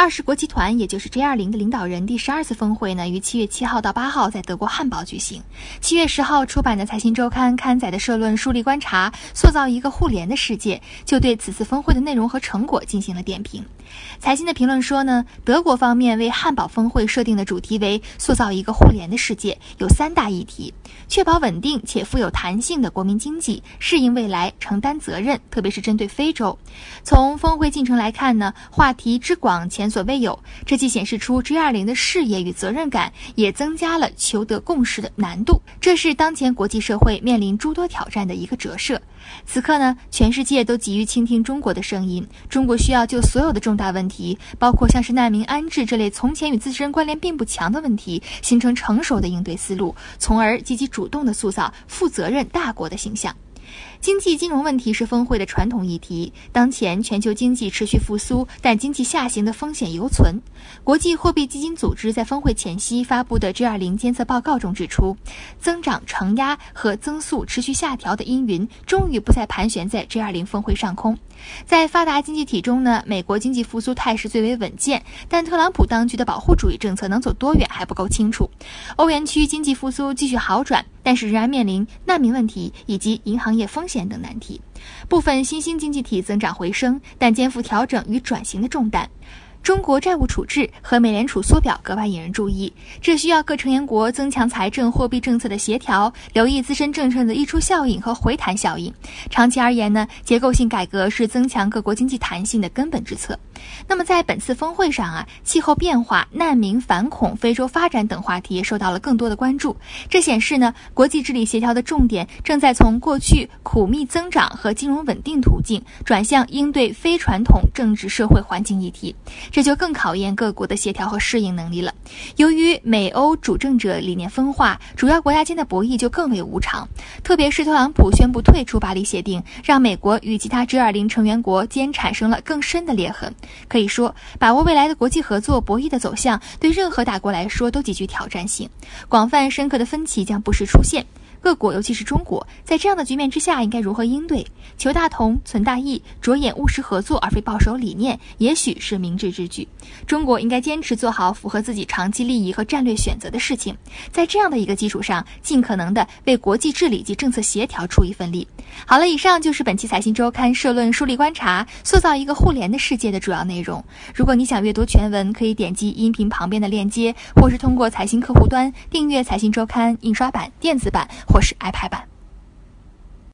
20国集团，也就是 G20 的领导人第12次峰会呢，于7月7号到8号在德国汉堡举行。7月10号出版的财新周刊刊载的社论树立观察，塑造一个互联的世界，就对此次峰会的内容和成果进行了点评。财新的评论说呢，德国方面为汉堡峰会设定的主题为塑造一个互联的世界，有3大议题：确保稳定且富有弹性的国民经济，适应未来，承担责任，特别是针对非洲。从峰会进程来看呢，话题之广前所未有，这既显示出 G20 的视野与责任感，也增加了求得共识的难度。这是当前国际社会面临诸多挑战的一个折射。此刻呢，全世界都急于倾听中国的声音，中国需要就所有的重大问题，包括像是难民安置这类从前与自身关联并不强的问题，形成成熟的应对思路，从而积极主动地塑造负责任大国的形象。经济金融问题是峰会的传统议题，当前全球经济持续复苏，但经济下行的风险犹存。国际货币基金组织在峰会前夕发布的 G20 监测报告中指出，增长承压和增速持续下调的阴云终于不再盘旋在 G20 峰会上空。在发达经济体中呢，美国经济复苏态势最为稳健，但特朗普当局的保护主义政策能走多远还不够清楚。欧元区经济复苏继续好转，但是仍然面临难民问题以及银行业风险等难题。部分新兴经济体增长回升，但肩负调整与转型的重担。中国债务处置和美联储缩表格外引人注意，这需要各成员国增强财政货币政策的协调，留意自身政策的溢出效应和回弹效应。长期而言呢，结构性改革是增强各国经济弹性的根本之策。那么在本次峰会上气候变化、难民反恐、非洲发展等话题也受到了更多的关注。这显示呢，国际治理协调的重点正在从过去苦蜜增长和金融稳定途径转向应对非传统政治社会环境议题，这就更考验各国的协调和适应能力了。由于美欧主政者理念分化，主要国家间的博弈就更为无常，特别是特朗普宣布退出巴黎协定，让美国与其他 G20 成员国间产生了更深的裂痕。可以说，把握未来的国际合作博弈的走向，对任何大国来说都极具挑战性，广泛深刻的分歧将不时出现。各国，尤其是中国，在这样的局面之下应该如何应对？求大同、存大义，着眼务实合作而非抱守理念，也许是明智之举。中国应该坚持做好符合自己长期利益和战略选择的事情，在这样的一个基础上，尽可能的为国际治理及政策协调出一份力。好了，以上就是本期财新周刊社论梳理观察，塑造一个互联的世界的主要内容。如果你想阅读全文，可以点击音频旁边的链接，或是通过财新客户端订阅财新周刊印刷版、电子版或是 iPad 版。